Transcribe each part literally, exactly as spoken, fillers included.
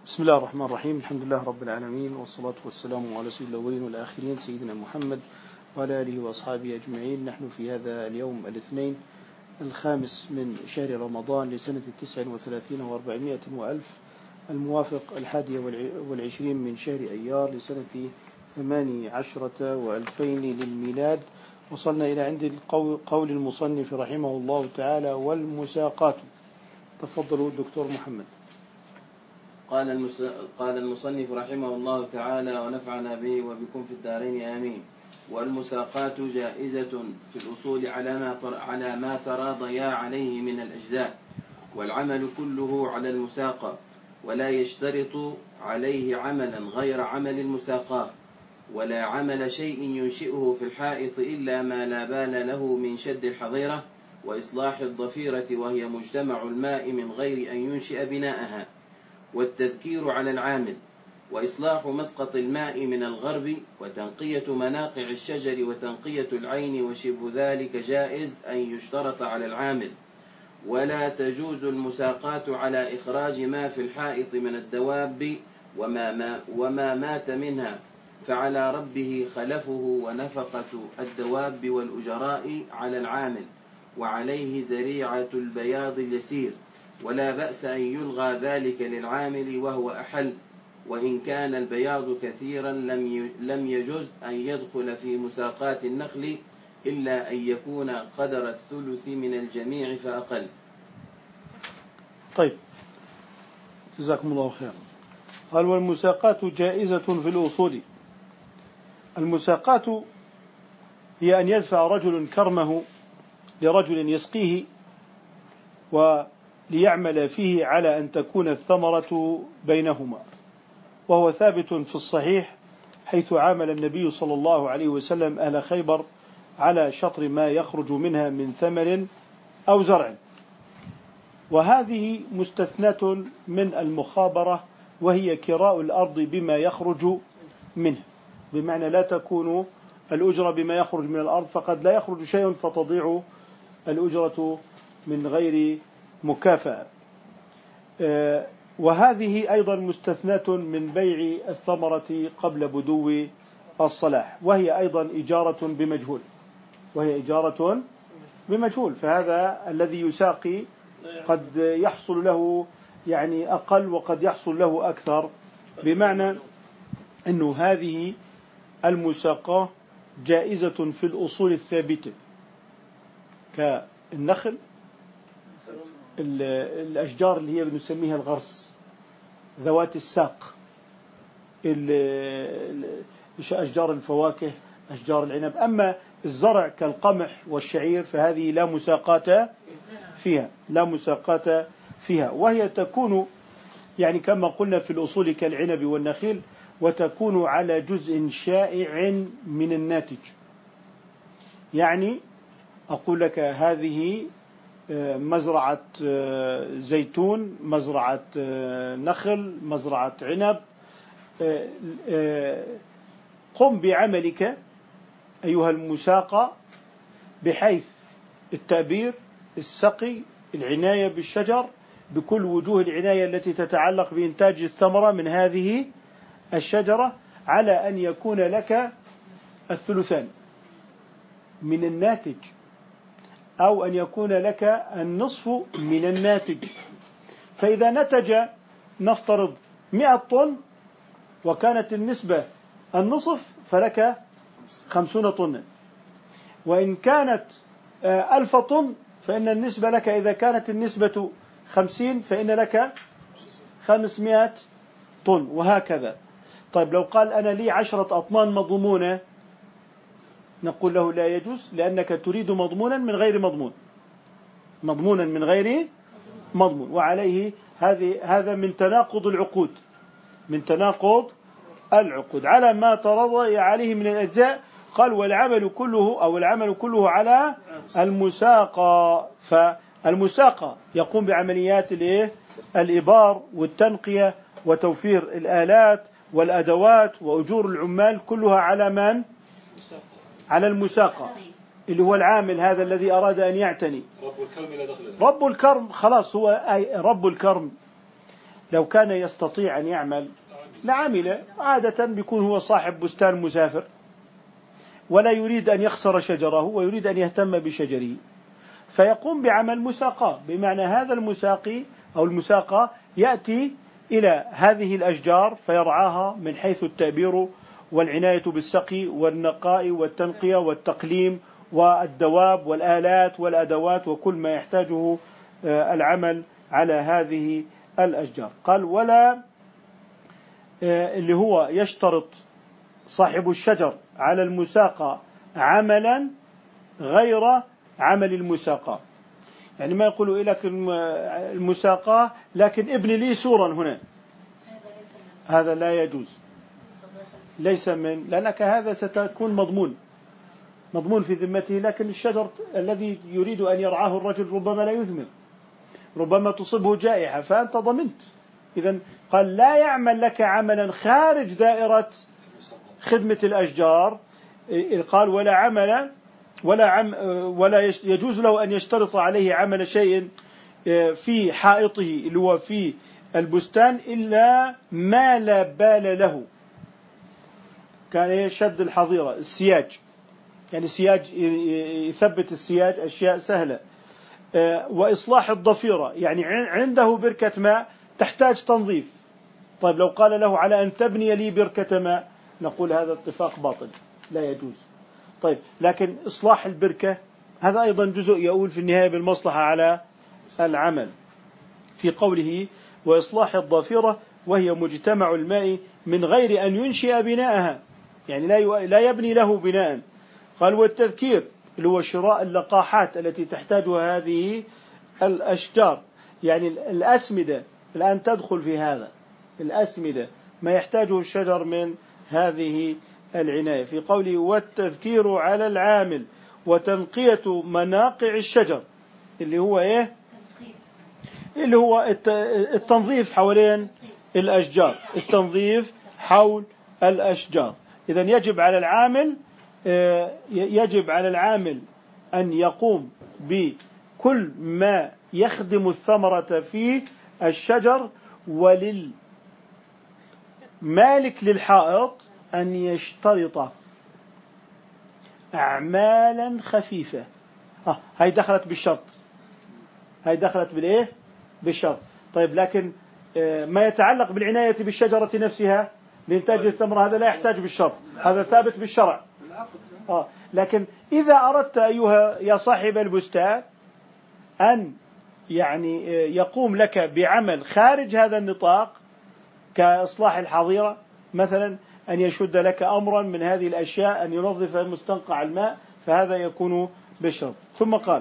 بسم الله الرحمن الرحيم. الحمد لله رب العالمين، والصلاة والسلام على سيد الأولين والآخرين سيدنا محمد وعلى آله وأصحابه أجمعين. نحن في هذا اليوم الاثنين الخامس من شهر رمضان لسنة التسع وثلاثين وأربعمائة وألف، الموافق الحادية والعشرين من شهر أيار لسنة ثماني عشرة وألفين للميلاد. وصلنا إلى عند قول المصنف رحمه الله تعالى: والمساقات. تفضلوا دكتور محمد. قال قال المصنف رحمه الله تعالى ونفعنا به وبكم في الدارين آمين. والمساقات جائزة في الأصول على ما على ما تراضيا عليه من الأجزاء، والعمل كله على المساقة، ولا يشترط عليه عملا غير عمل المساقاة، ولا عمل شيء ينشئه في الحائط إلا ما لا بال له من شد الحظيرة وإصلاح الضفيرة، وهي مجتمع الماء من غير أن ينشئ بناءها، والتذكير على العامل، وإصلاح مسقط الماء من الغرب، وتنقية مناقع الشجر، وتنقية العين وشبه ذلك جائز أن يشترط على العامل. ولا تجوز المساقات على إخراج ما في الحائط من الدواب وما, ما وما مات منها، فعلى ربه خلفه ونفقة الدواب والأجراء على العامل، وعليه زريعة البياض اليسير، ولا بأس أن يلغى ذلك للعامل وهو أحل، وإن كان البياض كثيرا لم يجوز أن يدخل في مساقات النخل إلا أن يكون قدر الثلث من الجميع فأقل. طيب، جزاكم الله خيرا. قال: والمساقات جائزة في الأصول. المساقات هي أن يدفع رجل كرمه لرجل يسقيه وليعمل فيه على أن تكون الثمرة بينهما، وهو ثابت في الصحيح، حيث عامل النبي صلى الله عليه وسلم أهل خيبر على شطر ما يخرج منها من ثمر أو زرع. وهذه مستثناة من المخابرة، وهي كراء الأرض بما يخرج منها، بمعنى لا تكون الأجرة بما يخرج من الأرض، فقد لا يخرج شيء فتضيع الأجرة من غير مكافأة. وهذه أيضا مستثناة من بيع الثمرة قبل بدو الصلاح، وهي أيضا إجارة بمجهول وهي إجارة بمجهول فهذا الذي يساقي قد يحصل له يعني أقل وقد يحصل له أكثر، بمعنى أنه هذه المساقة جائزة في الأصول الثابتة كالنخل، الأشجار اللي هي بنسميها الغرس ذوات الساق، أشجار الفواكه، أشجار العنب. أما الزرع كالقمح والشعير فهذه لا مساقات فيها لا مساقات فيها وهي تكون يعني كما قلنا في الأصول كالعنب والنخيل، وتكون على جزء شائع من الناتج. يعني أقول لك هذه مزرعة زيتون، مزرعة نخل، مزرعة عنب، قم بعملك أيها المساقى بحيث التأبير، السقي، العناية بالشجر بكل وجوه العناية التي تتعلق بإنتاج الثمرة من هذه الشجرة، على أن يكون لك الثلثان من الناتج، أو أن يكون لك النصف من الناتج. فإذا نتج نفترض مئة طن وكانت النسبة النصف فلك خمسون طنا، وإن كانت ألف طن فإن النسبة لك إذا كانت النسبة خمسين فإن لك خمسمائة طن، وهكذا. طيب لو قال أنا لي عشرة أطنان مضمونة، نقول له لا يجوز، لأنك تريد مضمونا من غير مضمون مضمونا من غير مضمون وعليه هذه هذا من تناقض العقود من تناقض العقود على ما ترضى عليه من الأجزاء. قال: والعمل كله أو العمل كله على المساقى. فالمساقى يقوم بعمليات الإبار والتنقية وتوفير الآلات والأدوات وأجور العمال، كلها على من؟ على المساقى، اللي هو العامل هذا الذي أراد أن يعتني. رب الكرم لا دخل له. رب الكرم خلاص هو رب الكرم، لو كان يستطيع أن يعمل لعمل. عادة بيكون هو صاحب بستان مسافر ولا يريد أن يخسر شجره ويريد أن يهتم بشجره، فيقوم بعمل مساقاة، بمعنى هذا المساقي أو المساقى يأتي إلى هذه الأشجار فيرعاها من حيث التأبير والعناية بالسقي والنقاء والتنقية والتقليم والدواب والآلات والأدوات وكل ما يحتاجه العمل على هذه الأشجار. قال ولا اللي هو يشترط صاحب الشجر على المساقى عملا غير عمل المساقى، يعني ما يقولوا لك المساقى لكن ابن لي سورا هنا، هذا لا يجوز، ليس من، لأنك هذا ستكون مضمون مضمون في ذمته، لكن الشجر الذي يريد أن يرعاه الرجل ربما لا يثمر، ربما تصيبه جائحة، فأنت ضمنت. إذن قال لا يعمل لك عملا خارج دائرة خدمة الأشجار. قال ولا عمل ولا عم ولا يجوز له أن يشترط عليه عمل شيء في حائطه اللي هو في البستان إلا ما لا بال له. كان يشد الحظيرة السياج، يعني السياج يثبت السياج أشياء سهلة. وإصلاح الضفيرة، يعني عنده بركة ماء تحتاج تنظيف، طيب لو قال له على أن تبني لي بركة ماء نقول هذا اتفاق باطل لا يجوز. طيب لكن إصلاح البركة هذا أيضا جزء يؤول في النهاية بالمصلحة على العمل، في قوله وإصلاح الضفيرة وهي مجتمع الماء من غير أن ينشئ بناءها، يعني لا يبني له بناء. قال والتذكير اللي هو شراء اللقاحات التي تحتاجها هذه الأشجار، يعني الأسمدة الآن تدخل في هذا، الأسمدة ما يحتاجه الشجر من هذه العناية، في قوله والتذكير على العامل وتنقية مناقع الشجر اللي هو إيه؟ اللي هو التنظيف حوالين الأشجار، التنظيف حول الأشجار. إذن يجب على العامل يجب على العامل أن يقوم بكل ما يخدم الثمرة في الشجر، وللمالك للحائط أن يشترط أعمالا خفيفة. آه هاي دخلت بالشرط، هاي دخلت بالإيه؟ بالشرط. طيب لكن ما يتعلق بالعناية بالشجرة نفسها لإنتاج الثمرة هذا لا يحتاج بالشرط، هذا ثابت بالشرع. آه لكن إذا أردت أيها يا صاحب البستان أن يعني يقوم لك بعمل خارج هذا النطاق كإصلاح الحظيرة مثلا، أن يشد لك أمرا من هذه الأشياء، أن ينظف مستنقع الماء، فهذا يكون بالشرط. ثم قال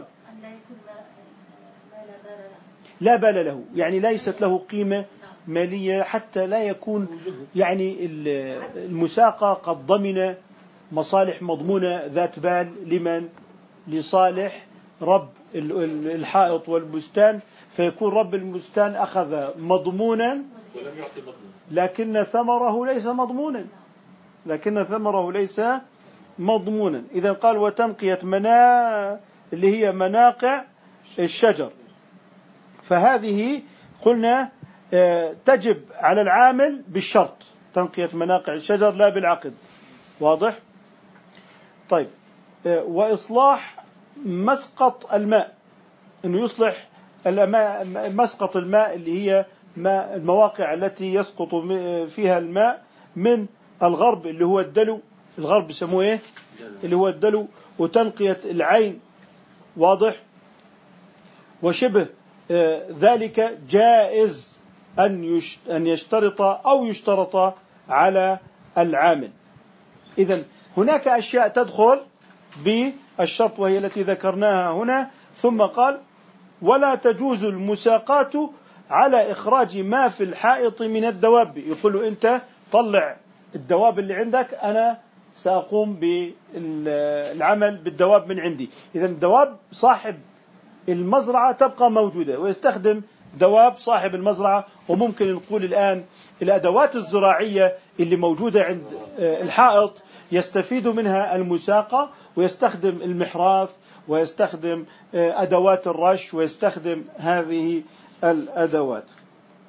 لا بال له، يعني ليست له قيمة مالية حتى لا يكون يعني المساقى قد ضمن مصالح مضمونة ذات بال لمن؟ لصالح رب الحائط والبستان، فيكون رب البستان أخذ مضمونا لكن ثمره ليس مضمونا، لكن ثمره ليس مضمونا. إذا قال وتنقية منا اللي هي مناقع الشجر، فهذه قلنا تجب على العامل بالشرط، تنقية مناقع الشجر لا بالعقد، واضح؟ طيب وإصلاح مسقط الماء، أنه يصلح مسقط الماء اللي هي ما المواقع التي يسقط فيها الماء من الغرب اللي هو الدلو، الغرب يسموه إيه؟ اللي هو الدلو، وتنقية العين، واضح؟ وشبه ذلك جائز أن يشترط أو يشترط على العامل. إذن هناك أشياء تدخل بالشرط وهي التي ذكرناها هنا. ثم قال ولا تجوز المساقات على إخراج ما في الحائط من الدواب، يقول له أنت طلع الدواب اللي عندك، أنا سأقوم بالعمل بالدواب من عندي. إذن الدواب صاحب المزرعة تبقى موجودة ويستخدم دواب صاحب المزرعة. وممكن نقول الآن الأدوات الزراعية اللي موجودة عند الحائط يستفيد منها المساقة، ويستخدم المحراث ويستخدم أدوات الرش ويستخدم هذه الأدوات.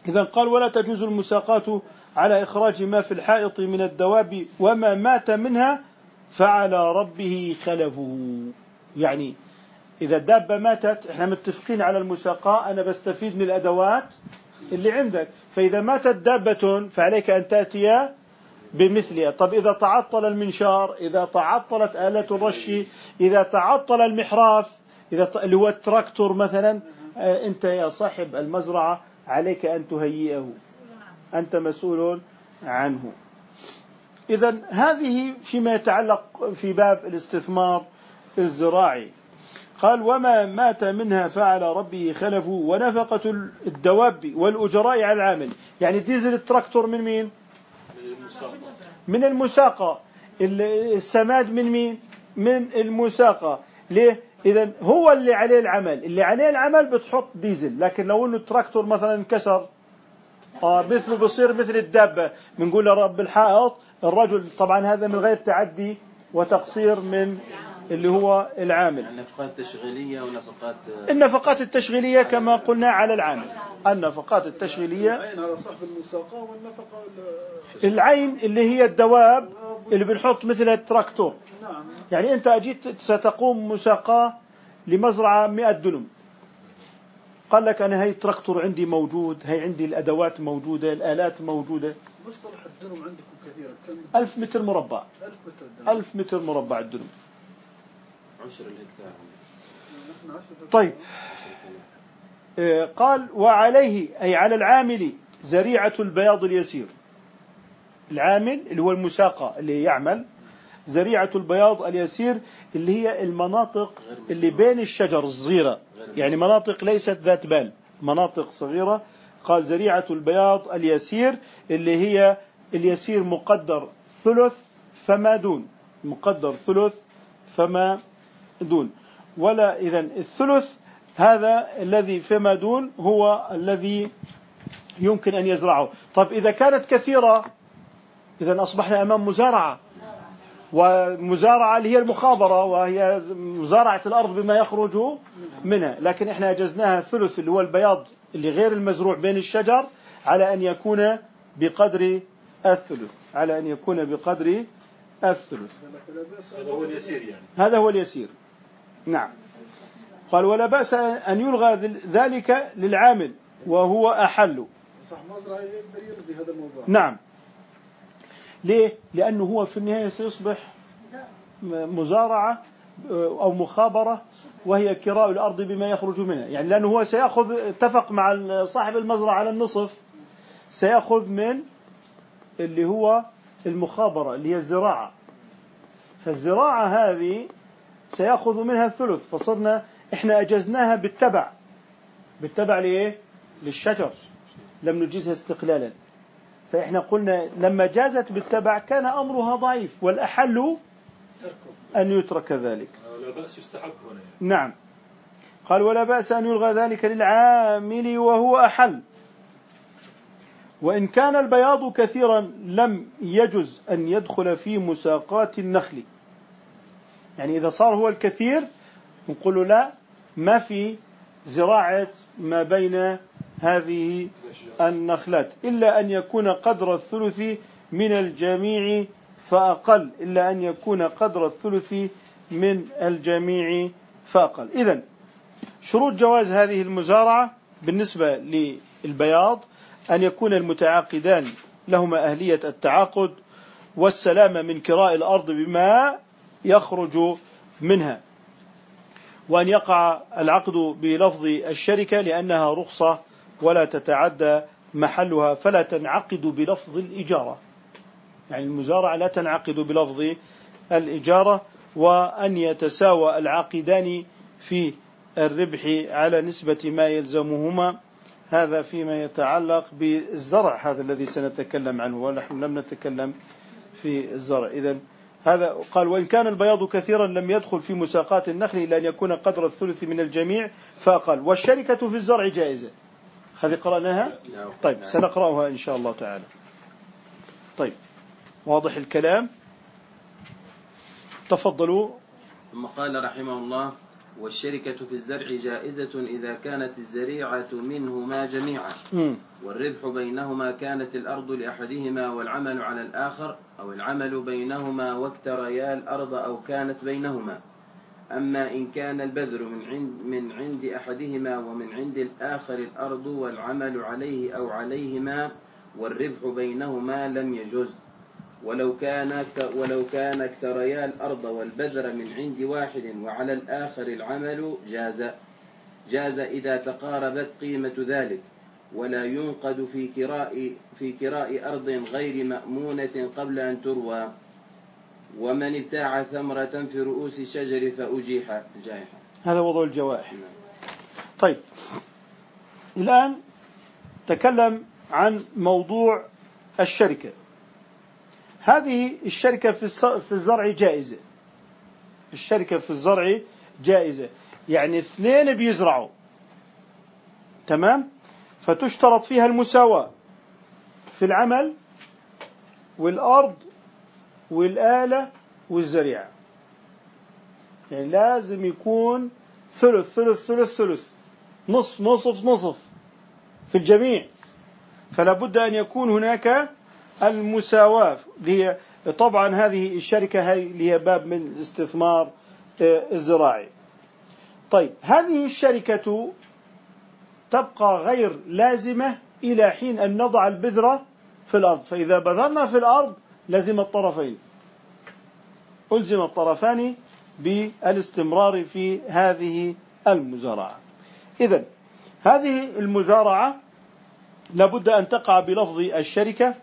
إذن قال ولا تجوز المساقات على إخراج ما في الحائط من الدواب وما مات منها فعلى ربه خلفه. يعني إذا الدابة ماتت إحنا متفقين على المساقاة، أنا بستفيد من الأدوات اللي عندك، فإذا ماتت دابة فعليك أن تأتي بمثلها. طب إذا تعطل المنشار، إذا تعطلت آلة الرش، إذا تعطل المحراث، إذا اللي هو التراكتور مثلا، أنت يا صاحب المزرعة عليك أن تهيئه، أنت مسؤول عنه. إذن هذه فيما يتعلق في باب الاستثمار الزراعي. قال وما مات منها فعلى ربه خلفه ونفقة الدواب والأجراء على العامل. يعني ديزل التراكتور من مين؟ من المساقة. السماد من مين؟ من المساقة. ليه؟ إذن هو اللي عليه العمل، اللي عليه العمل بتحط ديزل. لكن لو أنه التراكتور مثلا انكسر آه مثله بصير مثل الدابة، بنقول لرب الحائط الرجل. طبعا هذا من غير تعدي وتقصير من اللي هو العامل. النفقات التشغيلية ونفقات النفقات التشغيلية كما قلنا على العامل. النفقات التشغيلية العين على صاحب المساقة، والنفقة العين اللي هي الدواب اللي بنحط مثل التراكتور. نعم. يعني أنت أجيت ستقوم مساقاة لمزرعة مئة دنم، قال لك أنا هاي التراكتور عندي موجود، هاي عندي الأدوات موجودة، الآلات موجودة. مصطلح الدنم عندكم كثيرا كم؟ ألف متر مربع. ألف متر دنم. ألف متر مربع الدنم. عشر الهكتار. طيب قال وعليه أي على العامل زريعة البياض اليسير. العامل اللي هو المساقة اللي يعمل زريعة البياض اليسير اللي هي المناطق اللي بين الشجر الصغيرة، يعني مناطق ليست ذات بال، مناطق صغيرة. قال زريعة البياض اليسير اللي هي اليسير مقدر ثلث فما دون، مقدر ثلث فما دون. ولا إذن الثلث هذا الذي فما دون هو الذي يمكن أن يزرعه. طب إذا كانت كثيرة إذن أصبحنا أمام مزارعة، ومزارعة اللي هي المخابرة، وهي مزارعة الأرض بما يخرج منها. لكن إحنا أجزناها الثلث اللي هو البياض اللي غير المزروع بين الشجر على أن يكون بقدر الثلث، على أن يكون بقدر الثلث. هذا هو اليسير يعني. هذا هو اليسير. نعم. قال ولا بأس أن يلغى ذلك للعامل وهو أحل. صح مزرعة يقدر يلغي هذا الموضوع. نعم. ليه؟ لأنه هو في النهاية سيصبح مزارعة أو مخابرة، وهي كراء الأرض بما يخرج منها. يعني لأنه هو سيأخذ، اتفق مع صاحب المزرعة على النصف، سيأخذ من اللي هو المخابرة اللي هي الزراعة، فالزراعة هذه سيأخذ منها الثلث. فصرنا إحنا أجزناها بالتبع، بالتبع لإيه؟ للشجر، لم نجزها استقلالا. فإحنا قلنا لما جازت بالتبع كان أمرها ضعيف، والأحل أن يترك ذلك. لا بأس يستحب هنا. نعم. قال ولا بأس أن يلغى ذلك للعامل وهو أحل. وإن كان البياض كثيرا لم يجز أن يدخل في مساقات النخل. يعني إذا صار هو الكثير نقول له لا، ما في زراعة ما بين هذه النخلات إلا أن يكون قدر الثلث من الجميع فأقل، إلا أن يكون قدر الثلث من الجميع فأقل. إذن شروط جواز هذه المزارعة بالنسبة للبياض أن يكون المتعاقدان لهما أهلية التعاقد والسلامة من كراء الأرض بما يخرج منها، وأن يقع العقد بلفظ الشركة لأنها رخصة ولا تتعدى محلها، فلا تنعقد بلفظ الإجارة. يعني المزارعة لا تنعقد بلفظ الإجارة. وأن يتساوى العاقدان في الربح على نسبة ما يلزمهما. هذا فيما يتعلق بالزرع، هذا الذي سنتكلم عنه، ونحن لم نتكلم في الزرع. إذن هذا قال وإن كان البياض كثيرا لم يدخل في مساقات النخل إلا أن يكون قدر الثلث من الجميع فأقل. والشركة في الزرع جائزة، هذه قرأناها. طيب سنقرأها إن شاء الله تعالى. طيب واضح الكلام؟ تفضلوا. ثم قال رحمه الله والشركة في الزرع جائزة إذا كانت الزريعة منهما جميعا، والربح بينهما كانت الأرض لأحدهما والعمل على الآخر، أو العمل بينهما واكتريا الأرض أو كانت بينهما. أما إن كان البذر من عند, من عند أحدهما ومن عند الآخر الأرض والعمل عليه أو عليهما والربح بينهما لم يجوز، ولو كان ولو كان اكتريا الأرض والبذر من عند واحد وعلى الآخر العمل جاز جاز إذا تقاربت قيمة ذلك، ولا ينقد في كراء في كراء أرض غير مأمونة قبل أن تروى. ومن ابتاع ثمرة في رؤوس الشجر فأجيح الجائحة. هذا وضع الجوائح. طيب، الآن تكلم عن موضوع الشركة. هذه الشركة في الزرع جائزة. الشركة في الزرع جائزة، يعني اثنين بيزرعوا، تمام، فتشترط فيها المساواة في العمل والأرض والآلة والزريعة. يعني لازم يكون ثلث ثلث ثلث ثلث، نصف نصف نصف في الجميع. فلا بد أن يكون هناك المساواة. طبعا هذه الشركة هي باب من الاستثمار الزراعي. طيب، هذه الشركة تبقى غير لازمة إلى حين أن نضع البذرة في الأرض. فإذا بذرنا في الأرض لازم الطرفين ألزم الطرفان بالاستمرار في هذه المزارعة. إذن هذه المزارعة لابد أن تقع بلفظ الشركة،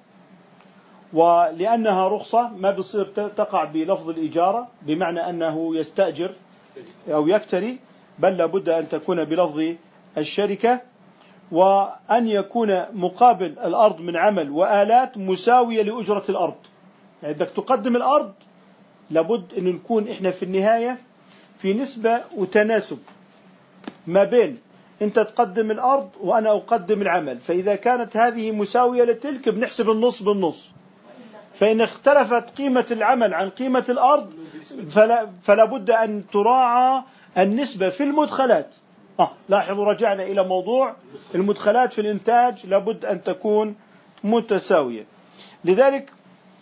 ولأنها رخصة ما بصير تقع بلفظ الإجارة بمعنى أنه يستأجر أو يكتري، بل لابد أن تكون بلفظ الشركة، وأن يكون مقابل الأرض من عمل وآلات مساوية لأجرة الأرض. يعني بدك تقدم الأرض لابد أن نكون إحنا في النهاية في نسبة وتناسب ما بين أنت تقدم الأرض وأنا أقدم العمل. فإذا كانت هذه مساوية لتلك بنحسب النص بالنص. فإن اختلفت قيمة العمل عن قيمة الأرض فلا, فلا بد أن تراعى النسبة في المدخلات. آه لاحظوا، رجعنا إلى موضوع المدخلات في الإنتاج لابد أن تكون متساوية. لذلك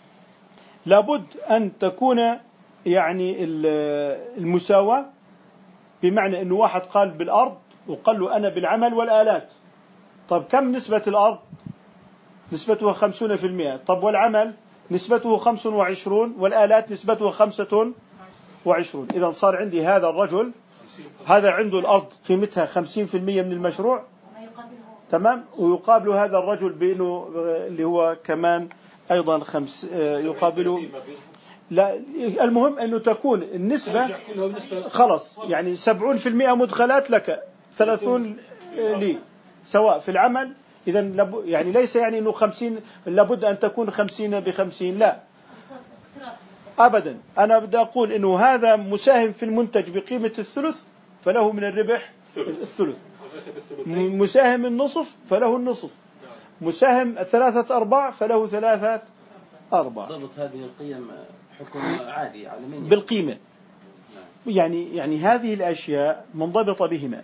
لابد أن تكون يعني المساواة، بمعنى أنه واحد قال بالأرض وقال له أنا بالعمل والآلات. طب كم نسبة الأرض؟ نسبته خمسون في المئة. طب والعمل نسبته خمس وعشرون والآلات نسبته خمسة وعشرون. إذا صار عندي هذا الرجل هذا عنده الأرض قيمتها خمسين في المئة من المشروع، تمام، ويقابل هذا الرجل بأنه اللي هو كمان أيضا خمس يقابله. لا، المهم أنه تكون النسبة خلص، يعني سبعون في المئة مدخلات لك، ثلاثون لي، سواء في العمل. إذن يعني ليس يعني أنه خمسين لابد أن تكون خمسين بخمسين، لا أبدا. أنا بدي أقول أنه هذا مساهم في المنتج بقيمة الثلث فله من الربح الثلث، مساهم النصف فله النصف، مساهم ثلاثة أرباع فله ثلاثة أرباع. ضبط هذه القيم حكم عادي عالميا بالقيمة. يعني يعني هذه الأشياء منضبطة بهما،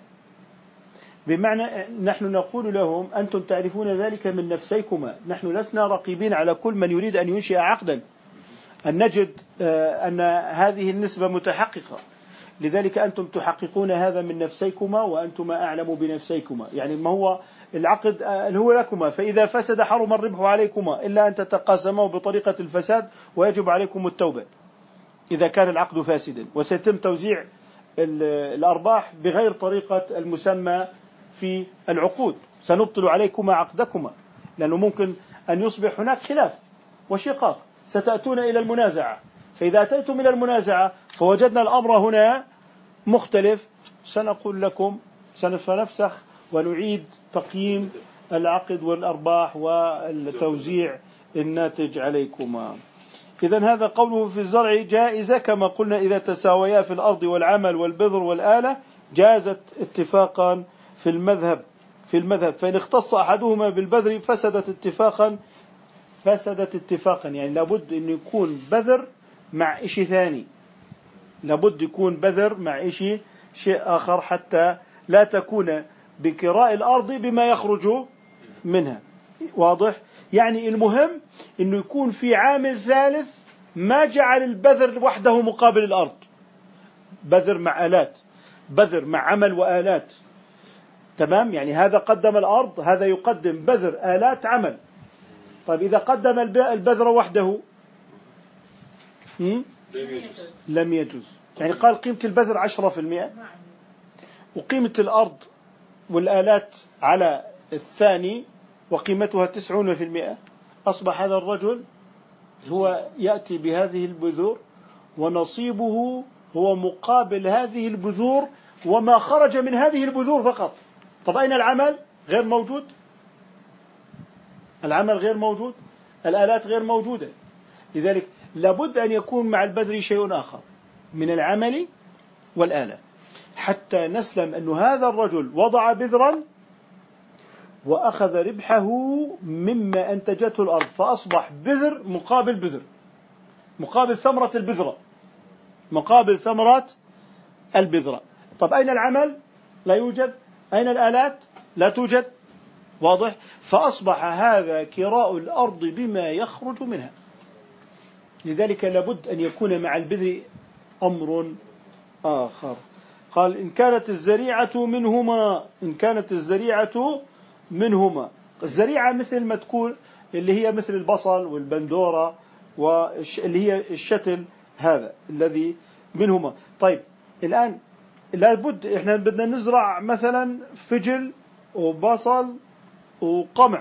بمعنى نحن نقول لهم أنتم تعرفون ذلك من نفسيكما، نحن لسنا رقيبين على كل من يريد أن ينشئ عقدا، أن نجد أن هذه النسبة متحققة. لذلك أنتم تحققون هذا من نفسيكما وأنتم أعلم بنفسيكما. يعني ما هو العقد هو لكما، فإذا فسد حرم الربح عليكما إلا أن تتقاسموا بطريقة الفساد ويجب عليكم التوبة إذا كان العقد فاسدا، وسيتم توزيع الأرباح بغير طريقة المسمى في العقود. سنبطل عليكما عقدكما، لأنه ممكن أن يصبح هناك خلاف وشقاق، ستأتون إلى المنازعة. فإذا أتيتم إلى المنازعة فوجدنا الأمر هنا مختلف، سنقول لكم سنفسخ ونعيد تقييم العقد والأرباح والتوزيع الناتج عليكما. إذن هذا قوله في الزرع جائزة كما قلنا إذا تساويا في الأرض والعمل والبذر والآلة جازت اتفاقا في المذهب في المذهب فإن اختص أحدهما بالبذر فسدت اتفاقا فسدت اتفاقا يعني لابد أن يكون بذر مع إشي ثاني، لابد يكون بذر مع إشي شيء آخر حتى لا تكون بكراء الأرض بما يخرج منها. واضح؟ يعني المهم أنه يكون في عامل ثالث ما جعل البذر وحده مقابل الأرض، بذر مع آلات، بذر مع عمل وآلات. تمام؟ يعني هذا قدم الأرض، هذا يقدم بذر آلات عمل. طيب إذا قدم البذر وحده لم يجوز. يعني قال قيمة البذر عشرة في المئة وقيمة الأرض والآلات على الثاني وقيمتها تسعون في المئة، أصبح هذا الرجل هو يأتي بهذه البذور ونصيبه هو مقابل هذه البذور وما خرج من هذه البذور فقط. طب أين العمل؟ غير موجود. العمل غير موجود، الآلات غير موجودة. لذلك لابد أن يكون مع البذر شيء آخر من العمل والآلة حتى نسلم أن هذا الرجل وضع بذرا وأخذ ربحه مما أنتجته الأرض، فأصبح بذر مقابل بذر، مقابل ثمرة البذرة، مقابل ثمرة البذرة. طب أين العمل؟ لا يوجد. أين الآلات؟ لا توجد. واضح؟ فأصبح هذا كراء الأرض بما يخرج منها. لذلك لابد أن يكون مع البذر أمر آخر. قال إن كانت الزريعة منهما، إن كانت الزريعة منهما، الزريعة مثل ما تكون اللي هي مثل البصل والبندورة واللي هي الشتل هذا الذي منهما. طيب الآن لابد إحنا بدنا نزرع مثلا فجل وبصل وقمح.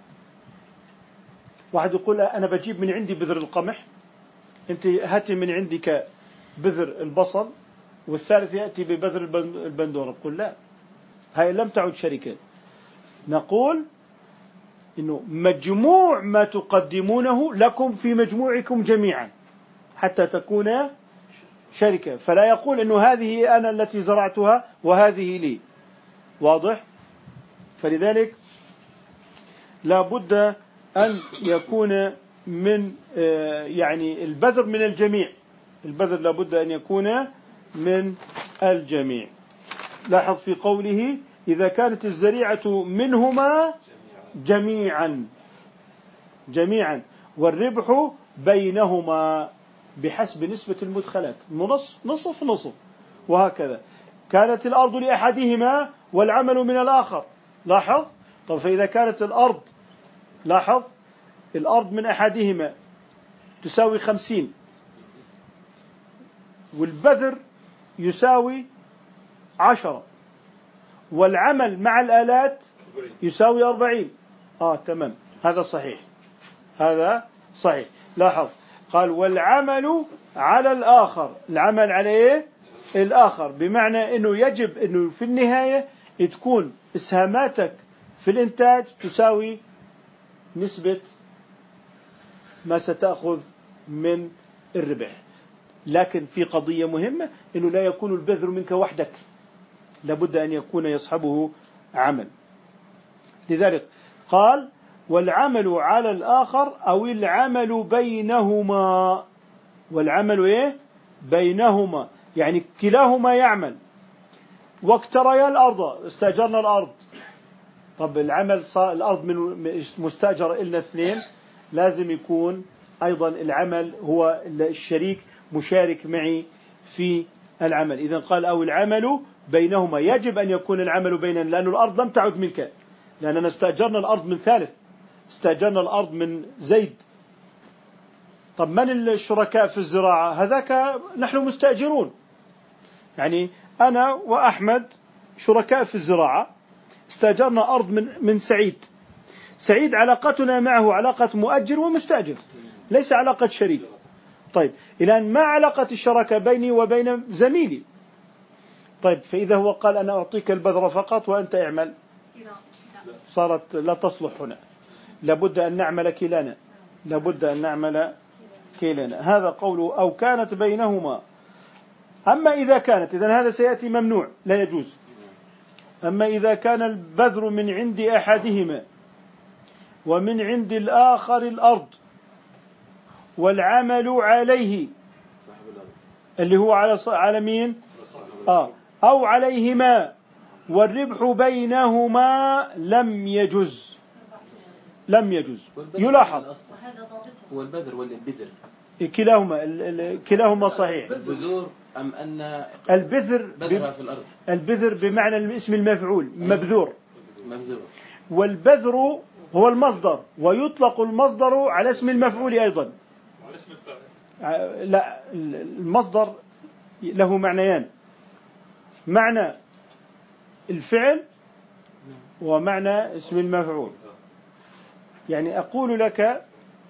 واحد يقول أنا بجيب من عندي بذر القمح، أنت هاتي من عندك بذر البصل، والثالث يأتي ببذر البندورة. بقول لا، هاي لم تعد شركة. نقول إنه مجموع ما تقدمونه لكم في مجموعكم جميعا حتى تكون شركة. فلا يقول إنه هذه أنا التي زرعتها وهذه لي. واضح؟ فلذلك لا بد أن يكون من يعني البذر من الجميع، البذر لا بد أن يكون من الجميع. لاحظ في قوله إذا كانت الزريعة منهما جميعا جميعا والربح بينهما بحسب نسبة المدخلات، نصف نصف نصف وهكذا. كانت الأرض لأحدهما والعمل من الآخر. لاحظ. طب فإذا كانت الأرض، لاحظ الأرض من أحدهما تساوي خمسين والبذر يساوي عشرة والعمل مع الآلات يساوي أربعين. آه تمام، هذا صحيح، هذا صحيح. لاحظ قال والعمل على الآخر، العمل عليه الآخر، بمعنى أنه يجب أنه في النهاية تكون إسهاماتك في الإنتاج تساوي نسبة ما ستأخذ من الربح. لكن في قضية مهمة أنه لا يكون البذر منك وحدك، لابد أن يكون يصحبه عمل. لذلك قال والعمل على الآخر أو العمل بينهما. والعمل إيه؟ بينهما، يعني كلاهما يعمل. واقتريا الأرض، استأجرنا الأرض. طب العمل الأرض من مستأجر إلنا اثنين، لازم يكون أيضا العمل هو الشريك مشارك معي في العمل. إذن قال أو العمل بينهما، يجب أن يكون العمل بيننا، لأن الأرض لم تعد منك، لأننا استأجرنا الأرض من ثالث، استأجرنا الأرض من زيد. طب من الشركاء في الزراعة؟ هذاك نحن مستأجرون، يعني أنا وأحمد شركاء في الزراعة، استأجرنا أرض من من سعيد. سعيد علاقتنا معه علاقة مؤجر ومستأجر، ليس علاقة شريك. طيب الآن ما علاقة الشراكة بيني وبين زميلي؟ طيب فإذا هو قال أنا أعطيك البذرة فقط وأنت اعمل، صارت لا تصلح هنا. لابد أن نعمل كلانا، لابد أن نعمل كلانا. هذا قوله أو كانت بينهما. أما إذا كانت، إذن هذا سيأتي ممنوع، لا يجوز. أما إذا كان البذر من عند أحدهما ومن عند الآخر الأرض والعمل عليه، اللي هو على على مين؟ آه أو عليهما والربح بينهما لم يجز. لم يجز. يلاحظ هو البذر ولا البذر؟ كلاهما كلاهما صحيح. البذور أم أن البذر بذرها في الأرض؟ البذر بمعنى الاسم المفعول مبذور. مبذور. والبذر هو المصدر، ويطلق المصدر على اسم المفعول أيضا. لا، المصدر له معنيان: معنى الفعل ومعنى اسم المفعول. يعني أقول لك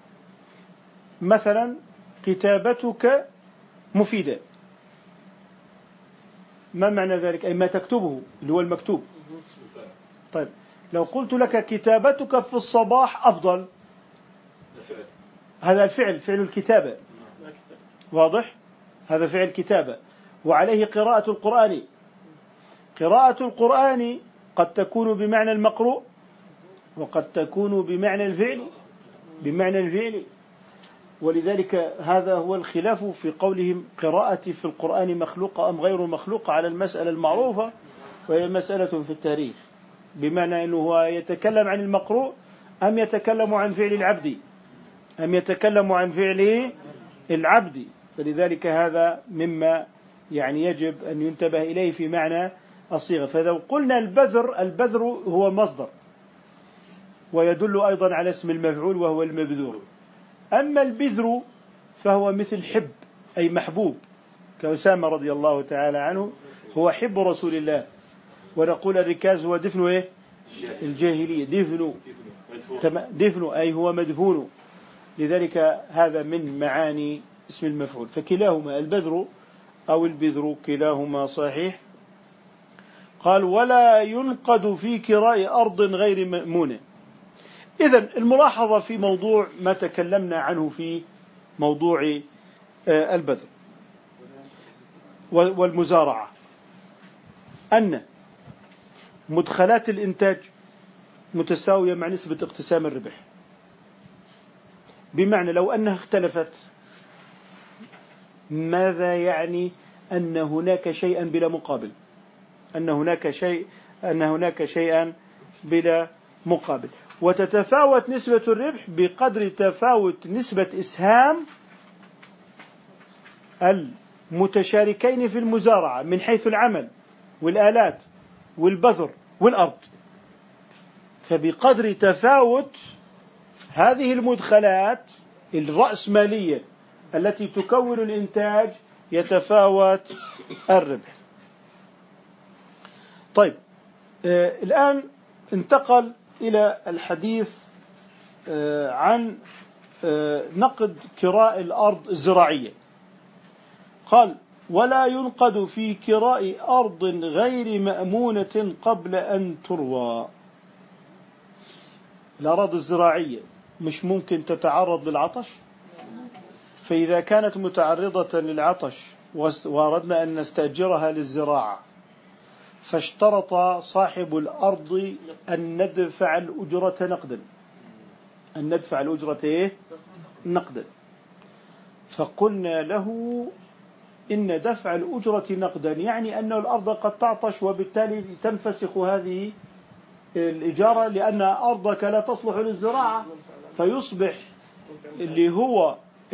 مثلا كتابتك مفيدة، ما معنى ذلك؟ أي ما تكتبه اللي هو المكتوب. طيب لو قلت لك كتابتك في الصباح أفضل، هذا الفعل فعل الكتابة، واضح؟ هذا فعل كتابة، وعليه قراءة القرآن. قراءة القرآن قد تكون بمعنى المقروء وقد تكون بمعنى الفعل بمعنى الفعل ولذلك هذا هو الخلاف في قولهم قراءتي في القرآن مخلوقة أم غير مخلوقة على المسألة المعروفة، وهي مسألة في التاريخ، بمعنى أنه هو يتكلم عن المقروء أم يتكلم عن فعل العبد أم يتكلم عن فعل العبد. فلذلك هذا مما يعني يجب أن ينتبه إليه في معنى الصيغة. فلو قلنا البذر، البذر هو مصدر ويدل أيضا على اسم المفعول وهو المبذور. أما البذر فهو مثل حب، أي محبوب، كأسامة رضي الله تعالى عنه هو حب رسول الله. ونقول الركاز هو دفن إيه؟ الجاهلية، دفن دفن أي هو مدفون. لذلك هذا من معاني اسم المفعول. فكلاهما البذر أو البذر كلاهما صحيح. قال ولا ينقد في كراء أرض غير مأمونة. إذن الملاحظة في موضوع ما تكلمنا عنه في موضوع البذر والمزارعة أن مدخلات الإنتاج متساوية مع نسبة اقتسام الربح. بمعنى لو أنها اختلفت، ماذا يعني؟ أن هناك شيئا بلا مقابل، أن هناك شيء أن هناك شيئا بلا مقابل. وتتفاوت نسبة الربح بقدر تفاوت نسبة إسهام المتشاركين في المزارعة من حيث العمل والآلات والبذر والأرض. فبقدر تفاوت هذه المدخلات الرأسمالية التي تكون الإنتاج يتفاوت الربح. طيب آه الآن انتقل إلى الحديث آه عن آه نقد كراء الأرض الزراعية. قال ولا ينقد في كراء أرض غير مأمونة قبل أن تروى. الأراضي الزراعية مش ممكن تتعرض للعطش، فإذا كانت متعرضة للعطش وأردنا أن نستأجرها للزراعة، فاشترط صاحب الأرض أن ندفع الأجرة نقدا أن ندفع الأجرة إيه؟ نقدا. فقلنا له إن دفع الأجرة نقدا يعني أن الأرض قد تعطش، وبالتالي تنفسخ هذه الإجارة لأن أرضك لا تصلح للزراعة، فيصبح اللي هو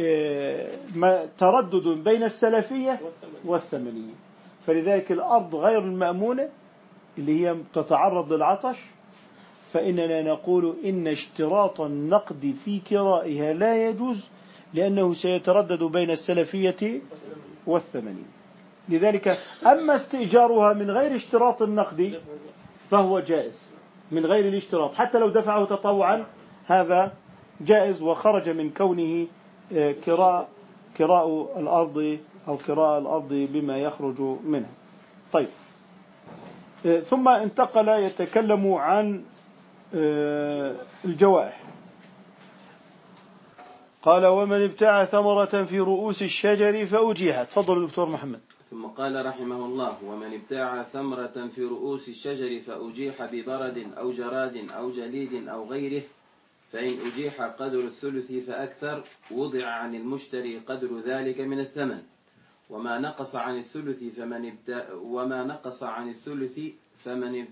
تردد بين السلفية والثمنية. فلذلك الأرض غير المأمونة اللي هي تتعرض للعطش، فإننا نقول إن اشتراط النقد في كرائها لا يجوز، لأنه سيتردد بين السلفية والثمنية. لذلك أما استئجارها من غير اشتراط النقد فهو جائز من غير الاشتراط، حتى لو دفعه تطوعا هذا جائز، وخرج من كونه كراء كراء الأرض أو كراء الأرض بما يخرج منها. طيب ثم انتقل يتكلم عن الجوائح. قال ومن ابتاع ثمرة في رؤوس الشجر فأجيحت. تفضل دكتور محمد. ثم قال رحمه الله ومن ابتاع ثمرة في رؤوس الشجر فأجيح ببرد أو جراد أو جليد أو غيره، فإن أجيح قدر الثلث فأكثر وضع عن المشتري قدر ذلك من الثمن، وما نقص عن الثلث فمن ابتاع وما نقص عن الثلث فمن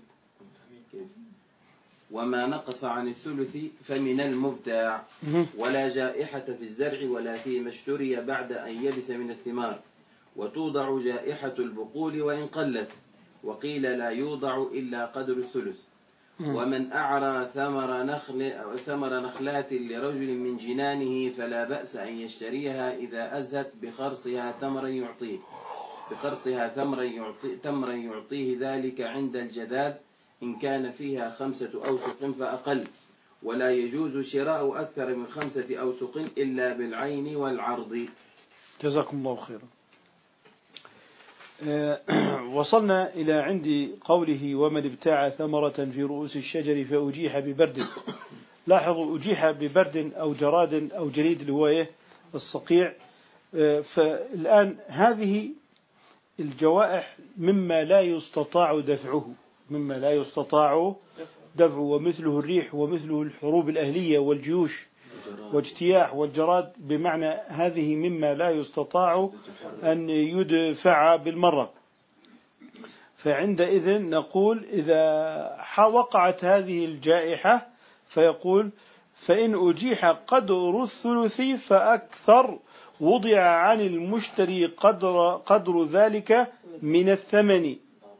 وما نقص عن الثلث فمن المبتاع، ولا جائحة في الزرع ولا فيما اشتري بعد أن يبس من الثمار، وتوضع جائحة البقول وإن قلت، وقيل لا يوضع إلا قدر الثلث. ومن أعرى ثمر نخل أو ثمر نخلات لرجل من جنانه فلا بأس أن يشتريها إذا أزهت بخرصها تمرا يعطيه بخرصها تمرا يعطي تمرا يعطيه ذلك عند الجذاذ إن كان فيها خمسة أوسق فأقل، ولا يجوز شراء أكثر من خمسة أوسق إلا بالعين والعرض. جزاكم الله خيرا. وصلنا إلى عند قوله ومن ابتاع ثمرة في رؤوس الشجر فأجيح ببرد. لاحظوا أجيح ببرد أو جراد أو جريد الهواية الصقيع. فالآن هذه الجوائح مما لا يستطاع دفعه مما لا يستطاع دفعه ومثله الريح ومثله الحروب الأهلية والجيوش واجتياح والجراد، بمعنى هذه مما لا يستطاع أن يدفع بالمرة. فعندئذ نقول إذا وقعت هذه الجائحة فيقول فإن أجيح قدر الثلث فأكثر وضع عن المشتري قدر, قدر ذلك من الثمن.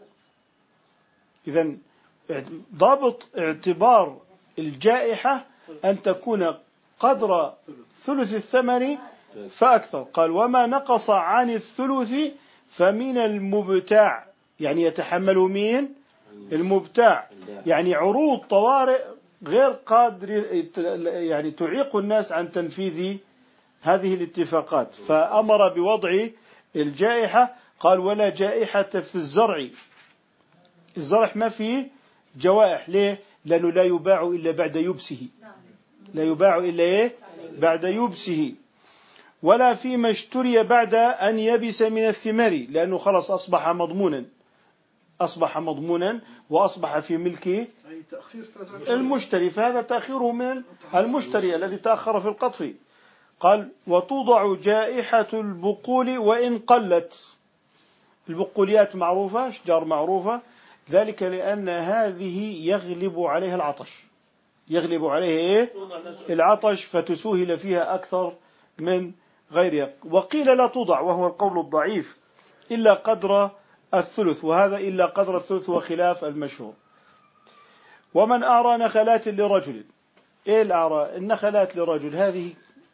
إذن ضابط اعتبار الجائحة أن تكون قدر ثلث الثمن فأكثر. قال وما نقص عن الثلث فمن المبتاع، يعني يتحمل مين؟ المبتاع، يعني عروض طوارئ غير قادر، يعني تعيق الناس عن تنفيذ هذه الاتفاقات. فأمر بوضع الجائحة. قال ولا جائحة في الزرع. الزرع ما فيه جوائح. ليه؟ لأنه لا يباع إلا بعد يبسه لا يباع إلا إيه؟ بعد يبسه. ولا فيما اشتري بعد أن يبس من الثمار، لأنه خلص أصبح مضمونا أصبح مضمونا وأصبح في ملك المشتري، فهذا تأخيره من المشتري الذي تأخر في القطف. قال وتوضع جائحة البقول وإن قلت. البقوليات معروفة، أشجار معروفة، ذلك لأن هذه يغلب عليها العطش يغلب عليه إيه؟ العطش، فتسوهل فيها أكثر من غيرها. وقيل لا توضع، وهو القول الضعيف، إلا قدر الثلث، وهذا إلا قدر الثلث وخلاف المشهور. ومن أعرى نخلات لرجل. إيه الأعرى؟ النخلات لرجل، هذه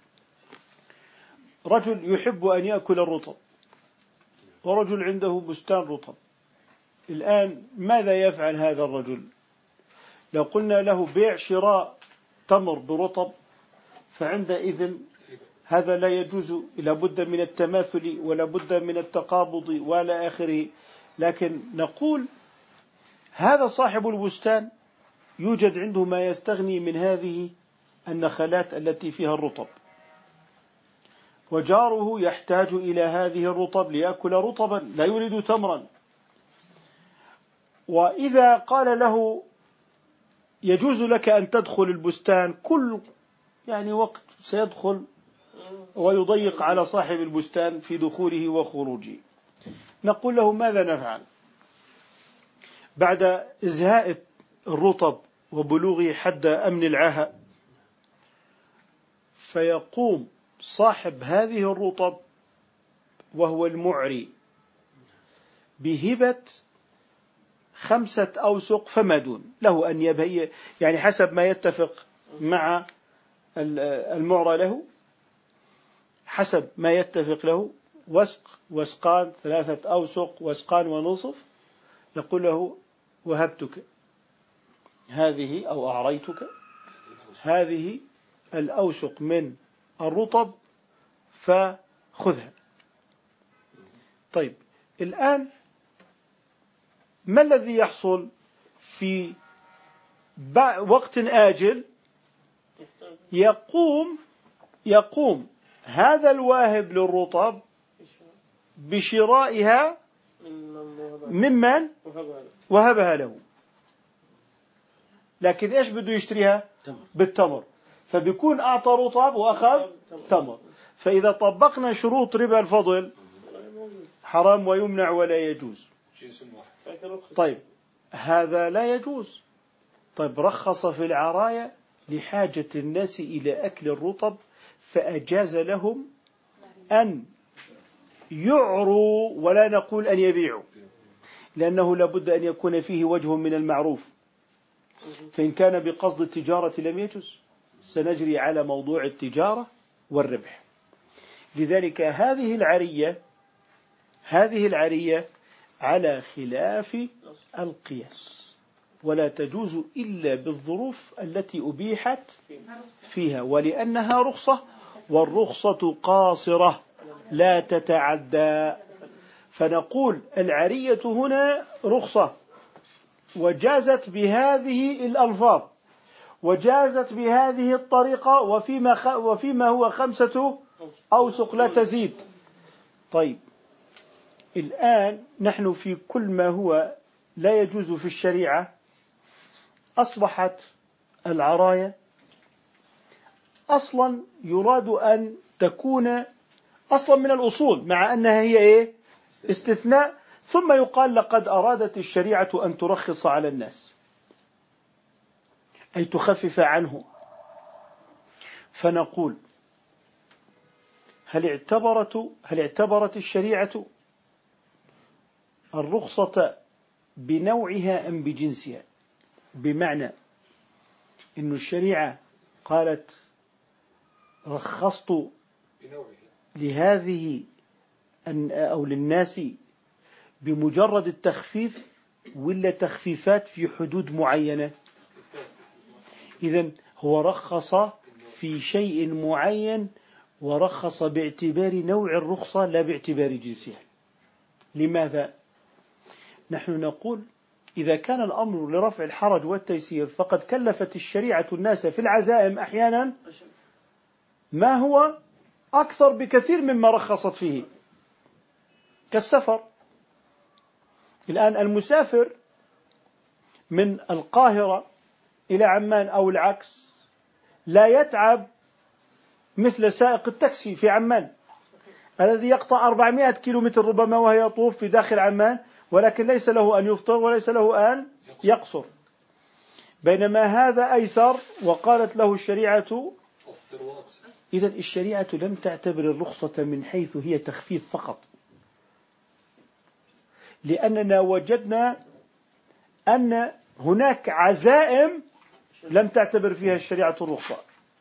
رجل يحب أن يأكل الرطب، ورجل عنده بستان رطب. الآن ماذا يفعل هذا الرجل؟ لو قلنا له بيع شراء تمر برطب فعندئذ هذا لا يجوز، لا بد من التماثل ولا بد من التقابض ولا آخره. لكن نقول هذا صاحب البستان يوجد عنده ما يستغني من هذه النخلات التي فيها الرطب، وجاره يحتاج إلى هذه الرطب ليأكل رطبا، لا يريد تمرا. وإذا قال له يجوز لك أن تدخل البستان كل يعني وقت، سيدخل ويضيق على صاحب البستان في دخوله وخروجه. نقول له ماذا نفعل بعد إزهاء الرطب وبلوغه حد أمن العاهة؟ فيقوم صاحب هذه الرطب وهو المعري بهبة خمسة أوسق فما دون، له أن يبهي، يعني حسب ما يتفق مع المعرى له، حسب ما يتفق له، وسق وسقان ثلاثة أوسق وسقان ونصف، يقول له وهبتك هذه أو أعريتك هذه الأوسق من الرطب فخذها. طيب الآن ما الذي يحصل في وقت آجل؟ يقوم يقوم هذا الواهب للرطب بشرائها ممن وهبها له، لكن إيش بده يشتريها؟ بالتمر، فبيكون أعطى رطب وأخذ تمر. فإذا طبقنا شروط ربا الفضل حرام ويمنع ولا يجوز. جنس واحد. طيب هذا لا يجوز. طيب رخص في العرايا لحاجة الناس إلى أكل الرطب، فأجاز لهم أن يعروا ولا نقول أن يبيعوا، لأنه لابد أن يكون فيه وجه من المعروف، فإن كان بقصد التجارة لم يجوز. سنجري على موضوع التجارة والربح. لذلك هذه العرية هذه العرية على خلاف القياس، ولا تجوز إلا بالظروف التي أبيحت فيها، ولأنها رخصة، والرخصة قاصرة لا تتعدى. فنقول العرية هنا رخصة، وجازت بهذه الألفاظ، وجازت بهذه الطريقة، وفيما, خ... وفيما هو خمسة أوسق لا تزيد. طيب الآن نحن في كل ما هو لا يجوز في الشريعة أصبحت العراية أصلا يراد أن تكون أصلا من الأصول، مع أنها هي إيه؟ استثناء، ثم يقال لقد أرادت الشريعة أن ترخص على الناس، أي تخفف عنه. فنقول هل اعتبرت هل اعتبرت الشريعة الرخصة بنوعها أم بجنسها؟ بمعنى إن الشريعة قالت رخصت لهذه أو للناس بمجرد التخفيف، ولا تخفيفات في حدود معينة؟ إذن هو رخص في شيء معين، ورخص باعتبار نوع الرخصة لا باعتبار جنسها. لماذا؟ نحن نقول إذا كان الأمر لرفع الحرج والتيسير، فقد كلفت الشريعة الناس في العزائم أحيانا ما هو أكثر بكثير مما رخصت فيه، كالسفر. الآن المسافر من القاهرة إلى عمان أو العكس لا يتعب مثل سائق التاكسي في عمان الذي يقطع أربعمائة كيلومتر ربما وهو يطوف في داخل عمان، ولكن ليس له أن يفطر وليس له أن يقصر، بينما هذا أيسر وقالت له الشريعة. إذن الشريعة لم تعتبر الرخصة من حيث هي تخفيف فقط، لأننا وجدنا أن هناك عزائم لم تعتبر فيها الشريعة الرخصة،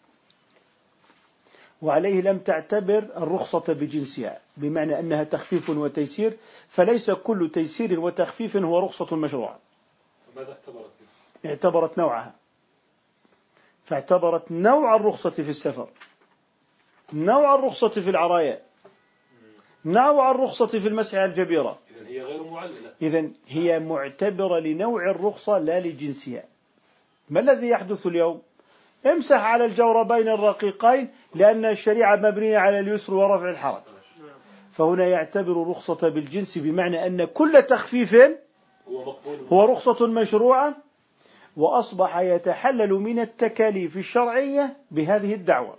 وعليه لم تعتبر الرخصة بجنسها، بمعنى أنها تخفيف وتيسير، فليس كل تيسير وتخفيف هو رخصة مشروعة. ماذا اعتبرت؟ اعتبرت نوعها، فاعتبرت نوع الرخصة في السفر، نوع الرخصة في العرايا، نوع الرخصة في المسح على الجبيرة. إذن هي غير معللة. إذن هي معتبرة لنوع الرخصة لا لجنسها. ما الذي يحدث اليوم؟ امسح على الجوربين الرقيقين، لأن الشريعة مبنية على اليسر ورفع الحرج، فهنا يعتبر رخصة بالجنس، بمعنى أن كل تخفيف هو رخصة مشروعة، وأصبح يتحلل من التكاليف الشرعية بهذه الدعوة.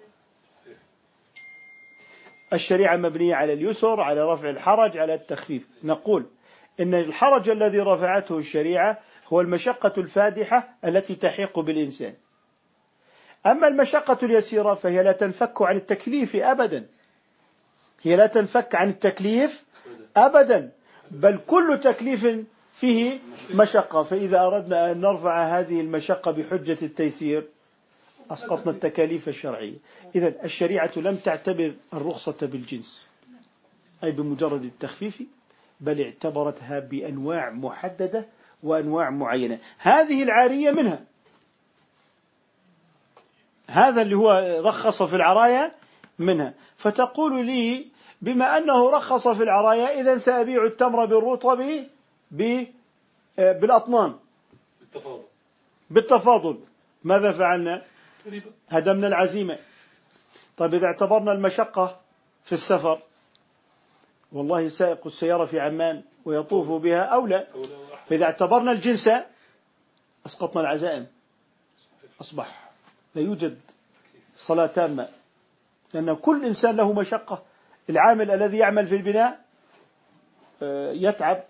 الشريعة مبنية على اليسر، على رفع الحرج، على التخفيف. نقول إن الحرج الذي رفعته الشريعة هو المشقة الفادحة التي تحيق بالإنسان، أما المشقة اليسيرة فهي لا تنفك عن التكليف أبدا، هي لا تنفك عن التكليف أبدا، بل كل تكليف فيه مشقة. فإذا أردنا أن نرفع هذه المشقة بحجة التيسير أسقطنا التكاليف الشرعية. إذن الشريعة لم تعتبر الرخصة بالجنس أي بمجرد التخفيف، بل اعتبرتها بأنواع محددة وأنواع معينة. هذه العارية منها، هذا اللي هو رخص في العرايا منها. فتقول لي بما أنه رخص في العرايا إذن سأبيع التمر بالرطب بالأطنان بالتفاضل. بالتفاضل. ماذا فعلنا؟ هدمنا العزيمة. طيب إذا اعتبرنا المشقة في السفر، والله سائق السيارة في عمان ويطوف بها أولى. فإذا اعتبرنا الجنس أسقطنا العزائم، أصبح لا يوجد صلاة تامة، لأن كل إنسان له مشقة. العامل الذي يعمل في البناء يتعب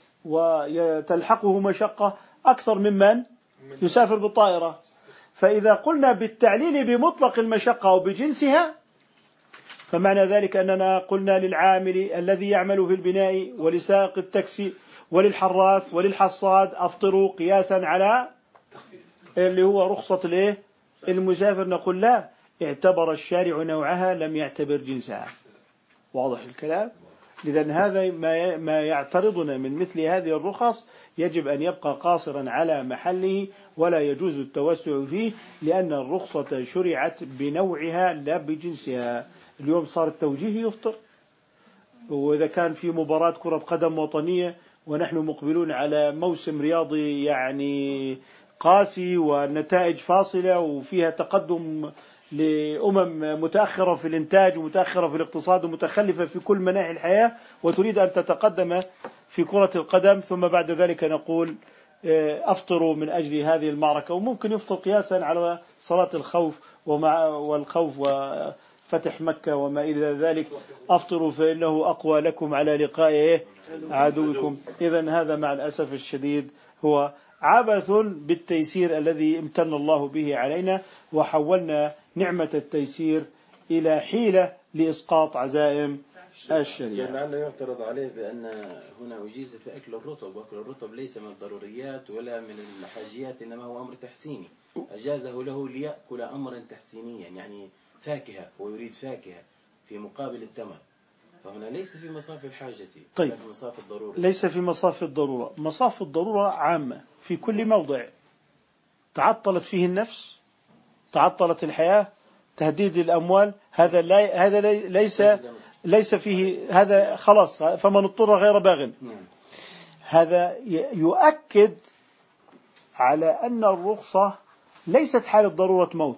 وتلحقه مشقة أكثر ممن يسافر بالطائرة. فإذا قلنا بالتعليل بمطلق المشقة أو بجنسها فمعنى ذلك أننا قلنا للعامل الذي يعمل في البناء ولسائق التاكسي وللحراث وللحصاد أفطروا قياسا على اللي هو رخصة الايه المسافر. نقول لا، اعتبر الشارع نوعها لم يعتبر جنسها. واضح الكلام؟ لذا هذا ما ما يعترضنا من مثل هذه الرخص يجب أن يبقى قاصرا على محله ولا يجوز التوسع فيه، لأن الرخصة شرعت بنوعها لا بجنسها. اليوم صار التوجيه يفطر، وإذا كان في مباراة كرة قدم وطنية ونحن مقبلون على موسم رياضي يعني قاسي والنتائج فاصلة وفيها تقدم لأمم متأخرة في الإنتاج ومتأخرة في الاقتصاد ومتخلفة في كل مناحي الحياة، وتريد أن تتقدم في كرة القدم، ثم بعد ذلك نقول أفطروا من أجل هذه المعركة. وممكن يفطر قياسا على صلاة الخوف ومع والخوف وفتح مكة وما إلى ذلك، أفطروا فإنه أقوى لكم على لقاء عدوكم. إذن هذا مع الأسف الشديد هو عبث بالتيسير الذي امتن الله به علينا، وحولنا نعمة التيسير إلى حيلة لإسقاط عزائم الشريعة. لعله يعترض عليه بأن هنا أجيز في أكل الرطب، وأكل الرطب ليس من الضروريات ولا من الحاجيات، إنما هو أمر تحسيني، أجازه له ليأكل أمرا تحسينيا، يعني فاكهة، ويريد فاكهة في مقابل التمر، فهنا ليس في مصاف الحاجة. طيب، في مصاف الضرورة. ليس في مصاف الضرورة. مصاف الضرورة عامة في كل موضع تعطلت فيه النفس، تعطلت الحياة، تهديد الأموال، هذا لا هذا ليس ليس فيه، هذا خلاص فمن اضطر غير باغ. هذا يؤكد على أن الرخصة ليست حالة ضرورة موت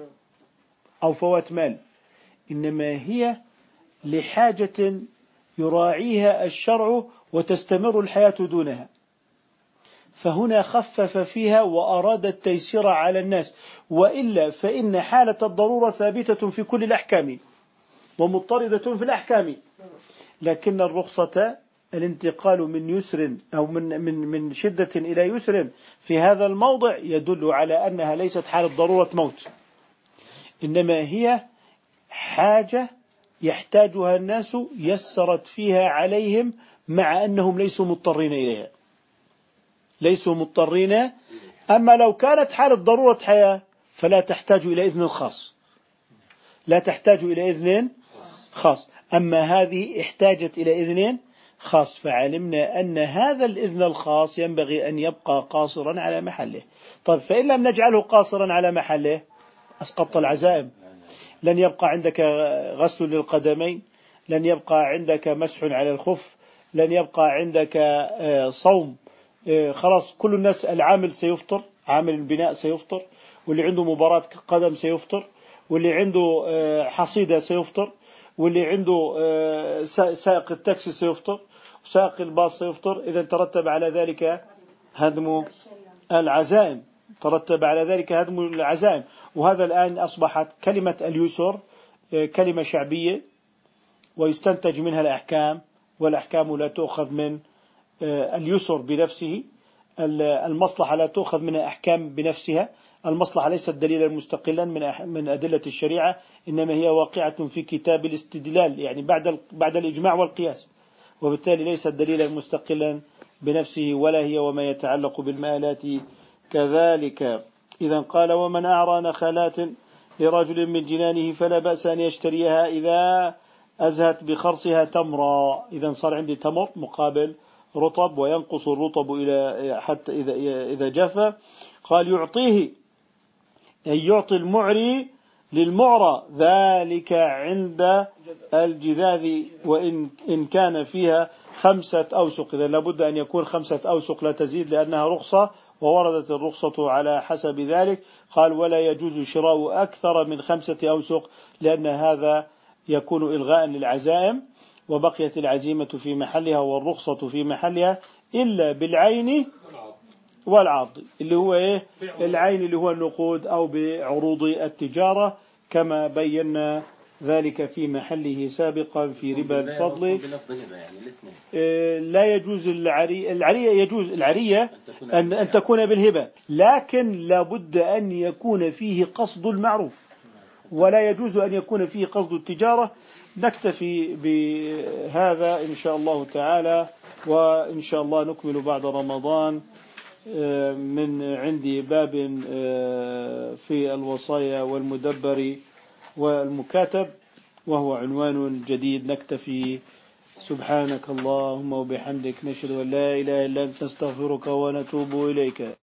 أو فوات مال، إنما هي لحاجة يراعيها الشرع وتستمر الحياة دونها، فهنا خفف فيها وأراد التيسير على الناس. وإلا فإن حالة الضرورة ثابتة في كل الأحكام ومضطردة في الأحكام، لكن الرخصة الانتقال من يسر أو من من من شدة إلى يسر في هذا الموضع يدل على أنها ليست حالة ضرورة موت، إنما هي حاجة يحتاجها الناس يسرت فيها عليهم مع أنهم ليسوا مضطرين إليها، ليسوا مضطرين. أما لو كانت حالة ضرورة حياة فلا تحتاج إلى إذن خاص، لا تحتاج إلى إذن خاص. أما هذه احتاجت إلى إذن خاص، فعلمنا أن هذا الإذن الخاص ينبغي أن يبقى قاصرا على محله. طيب، فإن لم نجعله قاصرا على محله أسقطت العزائم. لن يبقى عندك غسل للقدمين، لن يبقى عندك مسح على الخف، لن يبقى عندك صوم. خلاص كل الناس، العامل سيفطر، عامل البناء سيفطر، واللي عنده مباراة قدم سيفطر، واللي عنده حصيدة سيفطر، واللي عنده سائق التاكسي سيفطر، وسائق الباص سيفطر. إذا ترتب على ذلك هدم العزائم، ترتب على ذلك هدم العزائم. وهذا الآن أصبحت كلمة اليسر كلمة شعبية ويستنتج منها الأحكام، والأحكام لا تؤخذ من اليسر بنفسه، المصلحة لا تؤخذ منها أحكام بنفسها. المصلحة ليست دليلا مستقلا من من أدلة الشريعة، إنما هي واقعة في كتاب الاستدلال، يعني بعد بعد الإجماع والقياس، وبالتالي ليست دليلا مستقلا بنفسه، ولا هي وما يتعلق بالمآلات كذلك. إذا قال: ومن أعرى نخلات لرجل من جنانه فلا بأس أن يشتريها إذا أزهت بخرصها تمرا. إذا صار عندي تمر مقابل رطب، وينقص الرطب إلى حتى إذا إذا جف. قال: يعطيه، أي يعطي المعري للمعرى ذلك عند الجذاذ، وإن إن كان فيها خمسة أوسق. إذا لابد أن يكون خمسة أوسق لا تزيد، لأنها رخصة، ووردت الرخصة على حسب ذلك. قال: ولا يجوز شراء أكثر من خمسة أوسق، لأن هذا يكون إلغاء للعزائم، وبقيت العزيمة في محلها والرخصة في محلها إلا بالعين والعرض، اللي هو إيه؟ العين اللي هو النقود أو بعروض التجارة، كما بينا ذلك في محله سابقا في ربا الفضل. يعني لا يجوز العري العرية يجوز العرية أن أن تكون بالهبة، لكن لابد أن يكون فيه قصد المعروف، ولا يجوز أن يكون فيه قصد التجارة. نكتفي بهذا إن شاء الله تعالى، وإن شاء الله نكمل بعد رمضان من عندي باب في الوصايا والمدبر والمكاتب، وهو عنوان جديد. نكتفي. سبحانك اللهم وبحمدك، نشهد أن لا إله إلا أنت، نستغفرك ونتوب إليك.